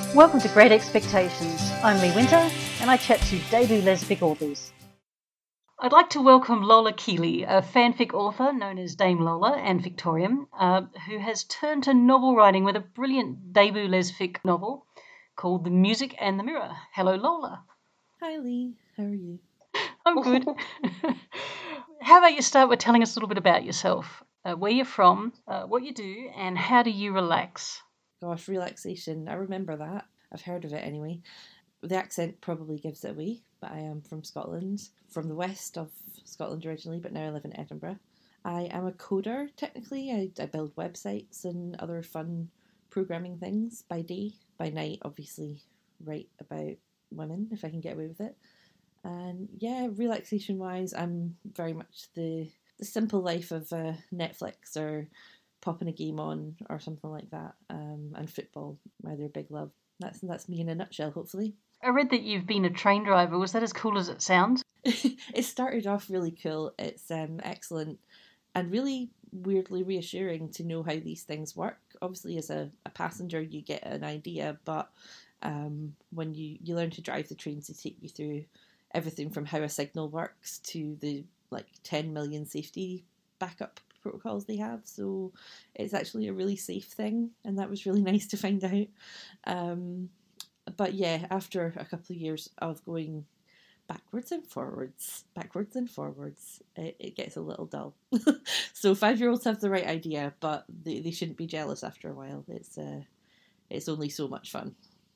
Welcome to Great Expectations. I'm Lee Winter, and I chat to debut lesbic authors. I'd like to welcome Lola Keeley, a fanfic author known as Dame Lola and Victorium, who has turned to novel writing with a brilliant debut lesbic novel called The Music and the Mirror. Hello, Lola. Hi, Lee. How are you? I'm good. How about you start with telling us a little bit about yourself, where you're from, what you do, and how do you relax? Gosh, relaxation. I remember that. I've heard of it anyway. The accent probably gives it away, but I am from Scotland, from the west of Scotland originally, but now I live in Edinburgh. I am a coder, technically. I build websites and other fun programming things by day. By night, obviously, write about women, if I can get away with it. And yeah, relaxation wise, I'm very much the simple life of Netflix or popping a game on or something like that, and football, my other big love. That's me in a nutshell, hopefully. I read that you've been a train driver. Was that as cool as it sounds? It started off really cool. It's excellent and really weirdly reassuring to know how these things work. Obviously, as a passenger, you get an idea, but when you learn to drive the trains, they take you through everything from how a signal works to the 10 million safety backup protocols they have. So it's actually a really safe thing, and that was really nice to find out. But yeah, after a couple of years of going backwards and forwards, it gets a little dull. So 5-year-olds have the right idea, but they shouldn't be jealous after a while. It's only so much fun.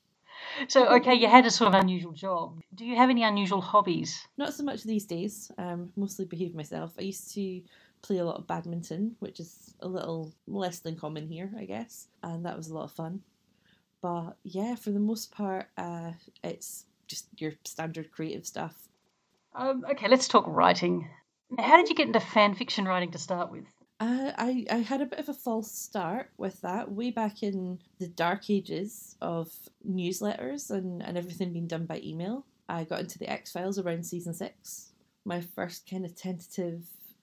So, okay, you had a sort of unusual job. Do you have any unusual hobbies? Not so much these days. Mostly behave myself. I used to play a lot of badminton, which is a little less than common here, I guess, and that was a lot of fun. But yeah, for the most part, it's just your standard creative stuff. Okay, let's talk writing. How did you get into fan fiction writing to start with? I had a bit of a false start with that way back in the dark ages of newsletters and everything being done by email. I got into the X Files around season 6. My first kind of tentative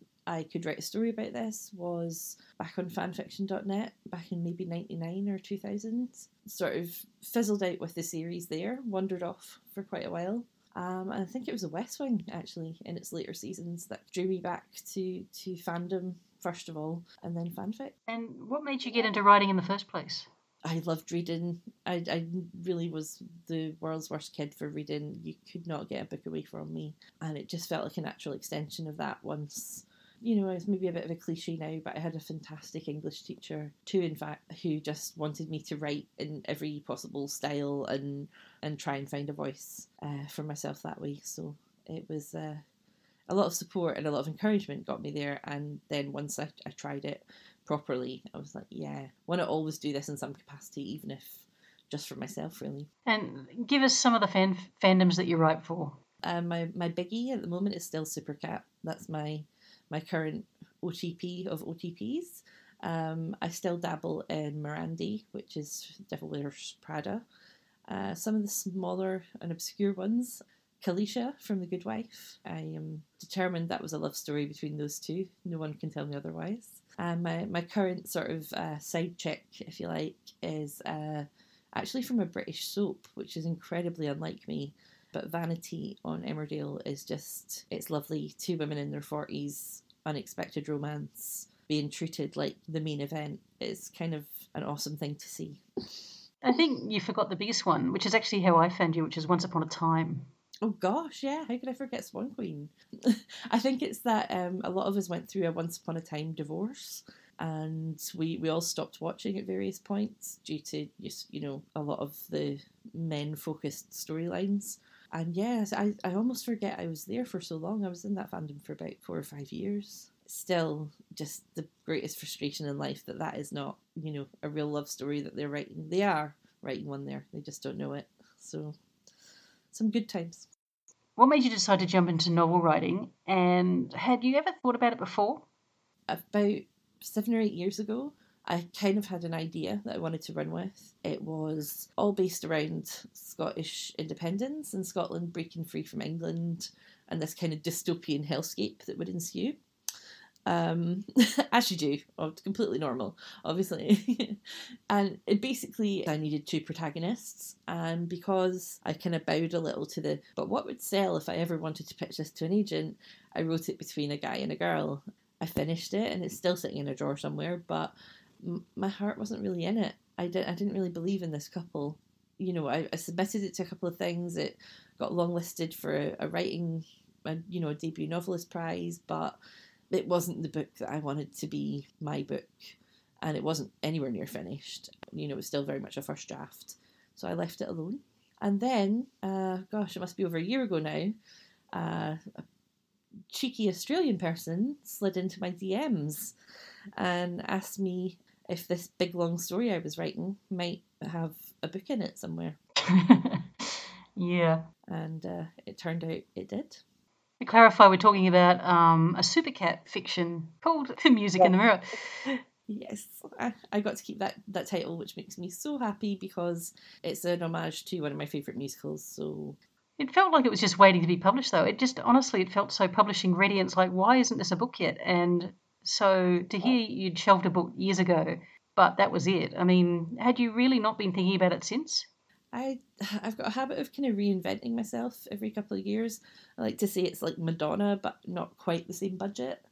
I could write a story about this was back on fanfiction.net back in maybe 99 or 2000. Sort of fizzled out with the series there, wandered off for quite a while. And I think it was The West Wing, actually, in its later seasons that drew me back to fandom, first of all, and then fanfic. And what made you get into writing in the first place? I loved reading. I really was the world's worst kid for reading. You could not get a book away from me. And it just felt like a natural extension of that once. It's maybe a bit of a cliche now, but I had a fantastic English teacher, too, in fact, who just wanted me to write in every possible style and try and find a voice for myself that way. So it was a lot of support and a lot of encouragement got me there. And then once I tried it properly, I was like, yeah, why not always do this in some capacity, even if just for myself, really. And give us some of the fandoms that you write for. My biggie at the moment is still Supercat. That's my current OTP of OTPs. I still dabble in Mirandi, which is Devil Wears Prada. Some of the smaller and obscure ones, Kalisha from The Good Wife. I am determined that was a love story between those two. No one can tell me otherwise. And my current sort of side chick, if you like, is actually from a British soap, which is incredibly unlike me. But Vanity on Emmerdale is just, it's lovely. 2 women in their 40s, unexpected romance, being treated like the main event. It's kind of an awesome thing to see. I think you forgot the biggest one, which is actually how I found you, which is Once Upon a Time. Oh gosh, yeah, how could I forget Swan Queen? I think it's that a lot of us went through a once upon a time divorce, and we all stopped watching at various points due to just, a lot of the men focused storylines. And yes, I almost forget I was there for so long. I was in that fandom for about 4 or 5 years. Still, just the greatest frustration in life that is not, a real love story that they're writing. They are writing one there. They just don't know it. So, some good times. What made you decide to jump into novel writing? And had you ever thought about it before? About 7 or 8 years ago, I kind of had an idea that I wanted to run with. It was all based around Scottish independence and Scotland breaking free from England and this kind of dystopian hellscape that would ensue. as you do, completely normal, obviously. And basically, I needed two protagonists, and because I kind of bowed a little to but what would sell if I ever wanted to pitch this to an agent, I wrote it between a guy and a girl. I finished it, and it's still sitting in a drawer somewhere, but my heart wasn't really in it. I didn't really believe in this couple. You know, I submitted it to a couple of things. It got longlisted for a writing, a debut novelist prize, but it wasn't the book that I wanted to be my book, and it wasn't anywhere near finished. It was still very much a first draft, so I left it alone. And then, it must be over a year ago now, a cheeky Australian person slid into my DMs and asked me if this big long story I was writing might have a book in it somewhere. Yeah. And it turned out it did. To clarify, we're talking about a Supercat fiction called The Music in the Mirror. Yes, I got to keep that title, which makes me so happy because it's an homage to one of my favourite musicals. So it felt like it was just waiting to be published, though. It felt so publishing ready. And it's like, why isn't this a book yet? And so to hear you'd shelved a book years ago, but that was it. I mean, had you really not been thinking about it since? I've got a habit of kind of reinventing myself every couple of years. I like to say it's like Madonna, but not quite the same budget.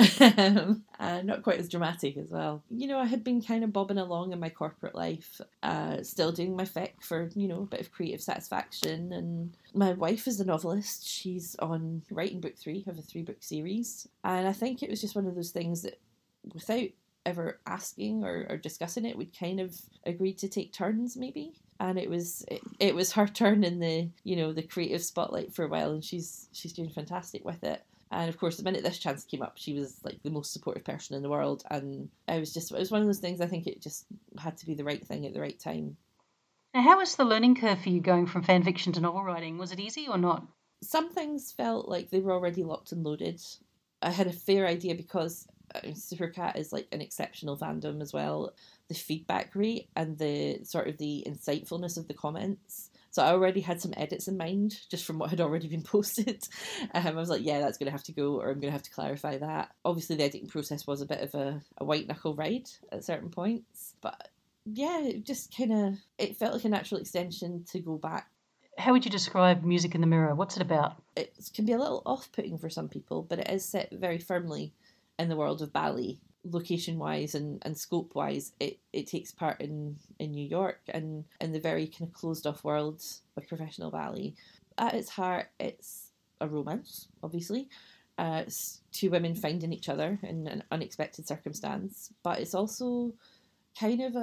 And not quite as dramatic as well. I had been kind of bobbing along in my corporate life, still doing my fic for, a bit of creative satisfaction. And my wife is a novelist. She's on writing book 3 of a 3-book series. And I think it was just one of those things that without ever asking or discussing it, we'd kind of agreed to take turns maybe. And it was her turn in the creative spotlight for a while, and she's doing fantastic with it. And of course, the minute this chance came up, she was like the most supportive person in the world. And it was one of those things. I think it just had to be the right thing at the right time. Now, how was the learning curve for you going from fan fiction to novel writing? Was it easy or not? Some things felt like they were already locked and loaded. I had a fair idea because Supercat is like an exceptional fandom as well. The feedback rate and the sort of the insightfulness of the comments. So I already had some edits in mind just from what had already been posted. I was like, yeah, that's going to have to go, or I'm going to have to clarify that. Obviously, the editing process was a bit of a white knuckle ride at certain points. But yeah, it just it felt like a natural extension to go back. How would you describe Music in the Mirror? What's it about? It can be a little off-putting for some people, but it is set very firmly in the world of ballet. Location-wise and scope-wise, it takes part in New York and in the very kind of closed-off world of professional ballet. At its heart, it's a romance, obviously. It's two women finding each other in an unexpected circumstance, but it's also kind of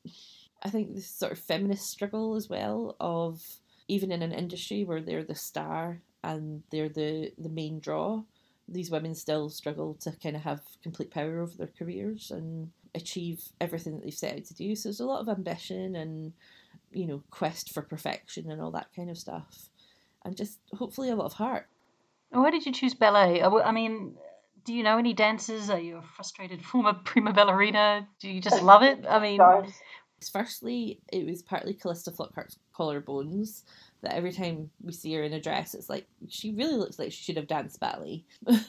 I think this sort of feminist struggle as well of, even in an industry where they're the star and they're the main draw, these women still struggle to kind of have complete power over their careers and achieve everything that they've set out to do. So there's a lot of ambition and, quest for perfection and all that kind of stuff. And just hopefully a lot of heart. Why did you choose ballet? I mean, do you know any dancers? Are you a frustrated former prima ballerina? Do you just love it? I mean... Firstly, it was partly Callista Flockhart's collarbones, that every time we see her in a dress, it's like, she really looks like she should have danced ballet.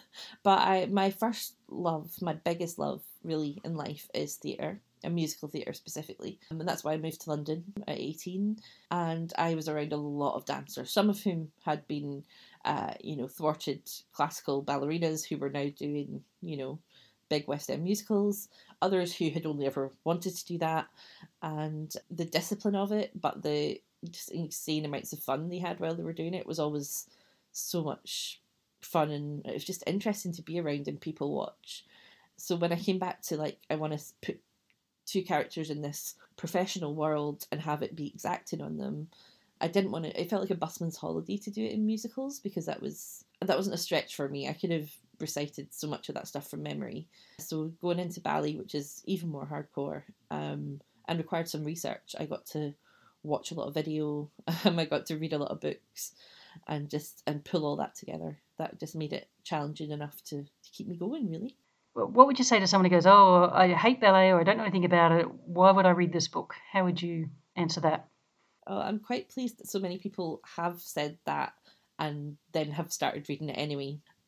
But my first love, my biggest love really in life is theatre, and musical theatre specifically. And that's why I moved to London at 18, and I was around a lot of dancers, some of whom had been, thwarted classical ballerinas who were now doing, big West End musicals, others who had only ever wanted to do that, and the discipline of it, but the just insane amounts of fun they had while they were doing it was always so much fun, and it was just interesting to be around and people watch. So when I came back to I want to put two characters in this professional world and have it be exacting on them, I didn't want to. It felt like a busman's holiday to do it in musicals, because that wasn't a stretch for me. I could have recited so much of that stuff from memory. So going into ballet, which is even more hardcore, and required some research, I got to watch a lot of video, I got to read a lot of books, and pull all that together. That just made it challenging enough to keep me going, really. What would you say to someone who goes, oh, I hate ballet, or I don't know anything about it, why would I read this book? How would you answer that? Oh, I'm quite pleased that so many people have said that and then have started reading it anyway.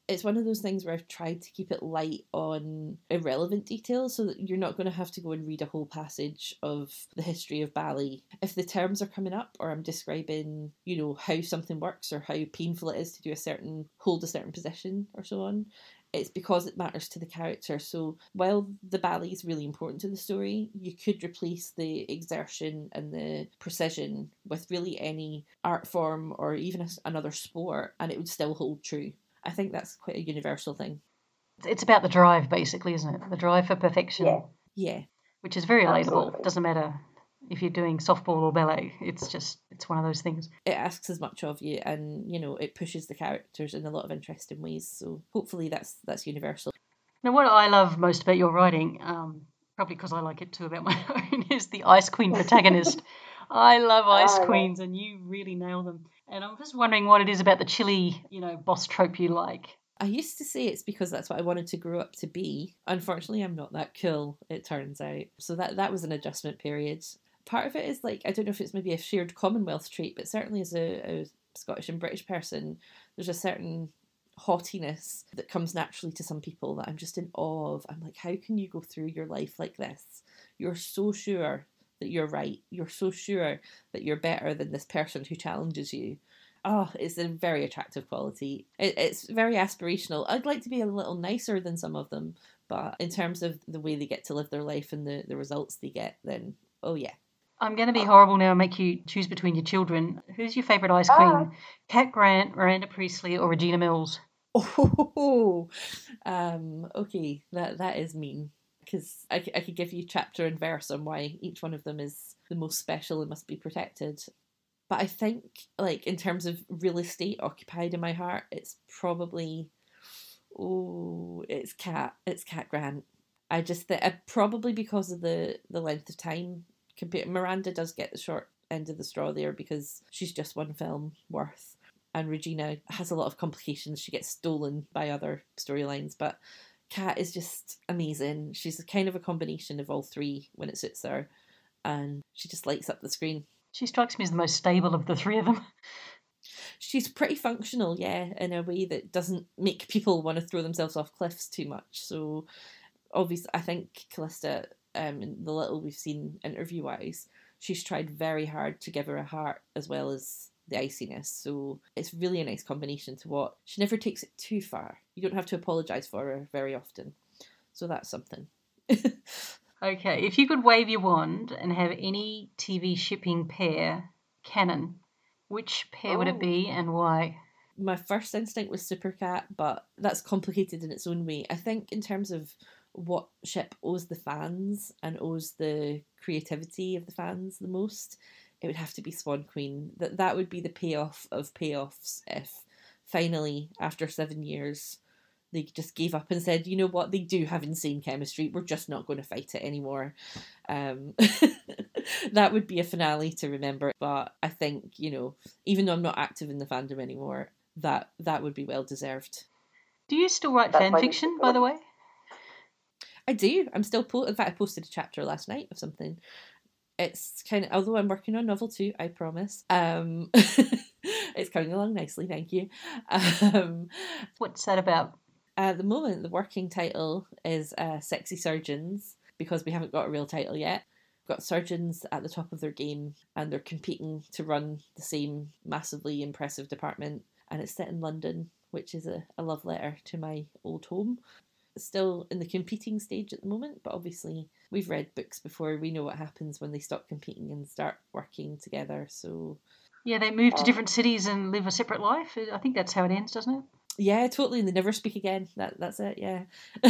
It's one of those things where I've tried to keep it light on irrelevant details so that you're not going to have to go and read a whole passage of the history of ballet. If the terms are coming up or I'm describing, how something works or how painful it is to hold a certain position or so on, it's because it matters to the character. So while the ballet is really important to the story, you could replace the exertion and the precision with really any art form or even another sport and it would still hold true. I think that's quite a universal thing. It's about the drive, basically, isn't it? The drive for perfection. Yeah. Which is very relatable. Absolutely. It doesn't matter if you're doing softball or ballet. It's one of those things. It asks as much of you and, it pushes the characters in a lot of interesting ways. So hopefully that's universal. Now, what I love most about your writing, probably because I like it too about my own, is the Ice Queen protagonist. I love Ice Queens, and you really nail them. And I'm just wondering what it is about the chilly, boss trope you like. I used to say it's because that's what I wanted to grow up to be. Unfortunately, I'm not that cool, it turns out. So that was an adjustment period. Part of it is I don't know if it's maybe a shared Commonwealth trait, but certainly as a Scottish and British person, there's a certain haughtiness that comes naturally to some people that I'm just in awe of. I'm like, how can you go through your life like this? You're so sure that you're right. You're so sure that you're better than this person who challenges you. Oh, it's a very attractive quality. It's very aspirational. I'd like to be a little nicer than some of them, but in terms of the way they get to live their life and the results they get, then, oh yeah. I'm going to be horrible now and make you choose between your children. Who's your favourite Ice Queen? Cat Grant, Miranda Priestley, or Regina Mills? Oh, okay, that is mean. Because I could give you chapter and verse on why each one of them is the most special and must be protected. But I think, in terms of real estate occupied in my heart, it's probably, it's Cat Grant. I just think, probably because of the length of time. Miranda does get the short end of the straw there because she's just one film worth. And Regina has a lot of complications. She gets stolen by other storylines, but Cat is just amazing. She's kind of a combination of all three when it suits her, and she just lights up the screen. She strikes me as the most stable of the three of them. She's pretty functional, yeah, in a way that doesn't make people want to throw themselves off cliffs too much. So, obviously, I think Callista, in the little we've seen interview-wise, she's tried very hard to give her a heart as well as the iciness. So it's really a nice combination to watch. She never takes it too far. You don't have to apologise for her very often. So that's something. Okay, if you could wave your wand and have any TV shipping pair canon, which pair would it be and why? My first instinct was Supercat, but that's complicated in its own way. I think in terms of what ship owes the fans and owes the creativity of the fans the most, it would have to be Swan Queen. That would be the payoff of payoffs if finally, after 7 years, they just gave up and said, you know what, they do have insane chemistry. We're just not going to fight it anymore. That would be a finale to remember. But I think, even though I'm not active in the fandom anymore, that would be well deserved. Do you still write fan fiction, by the way? I do. I'm still in fact, I posted a chapter last night of something. It's kind of, although I'm working on novel 2, I promise. It's coming along nicely, thank you. What's that about? At the moment, the working title is Sexy Surgeons, because we haven't got a real title yet. We've got surgeons at the top of their game, and they're competing to run the same massively impressive department. And it's set in London, which is a love letter to my old home. It's still in the competing stage at the moment, but obviously we've read books before. We know what happens when they stop competing and start working together. So yeah, they move to different cities and live a separate life. I think that's how it ends, doesn't it? Yeah, totally. And they never speak again. That's it. Yeah.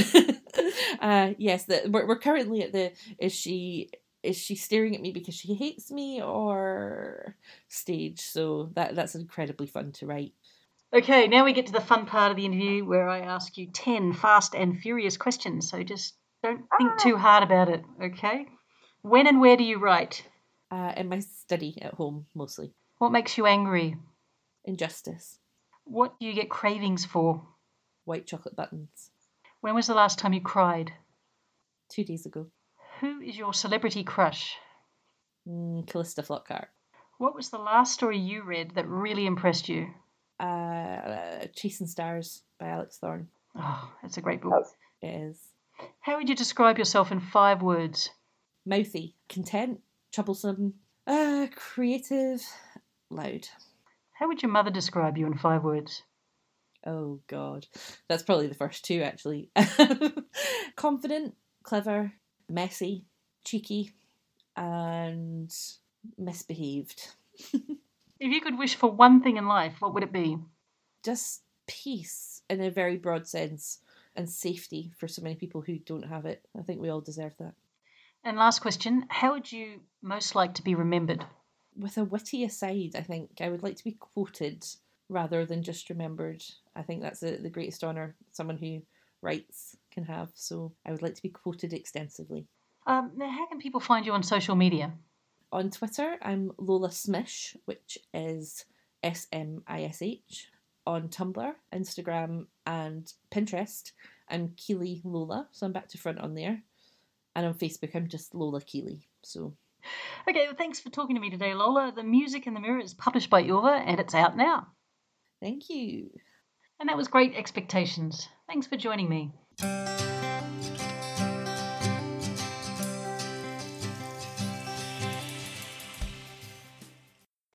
Yes. We're currently at the is she staring at me because she hates me or stage. So that's incredibly fun to write. Okay, now we get to the fun part of the interview where I ask you 10 fast and furious questions. So just don't think too hard about it. Okay. When and where do you write? In my study at home mostly. What makes you angry? Injustice. What do you get cravings for? White chocolate buttons. When was the last time you cried? 2 days ago. Who is your celebrity crush? Callista Flockhart. What was the last story you read that really impressed you? Chasing Stars by Alex Thorne. Oh, that's a great book. It is. How would you describe yourself in 5 words? Mouthy, content, troublesome, creative, loud. How would your mother describe you in 5 words? Oh, God. That's probably the first 2, actually. Confident, clever, messy, cheeky, and misbehaved. If you could wish for one thing in life, what would it be? Just peace in a very broad sense, and safety for so many people who don't have it. I think we all deserve that. And last question, how would you most like to be remembered? With a witty aside, I think I would like to be quoted rather than just remembered. I think that's the greatest honour someone who writes can have. So I would like to be quoted extensively. Now, how can people find you on social media? On Twitter, I'm Lola Smish, which is SMISH. On Tumblr, Instagram, and Pinterest, I'm Keeley Lola, so I'm back to front on there. And on Facebook, I'm just Lola Keeley. So, okay, well, thanks for talking to me today, Lola. The Music in the Mirror is published by Ylva, and it's out now. Thank you. And that was Great Expectations. Thanks for joining me.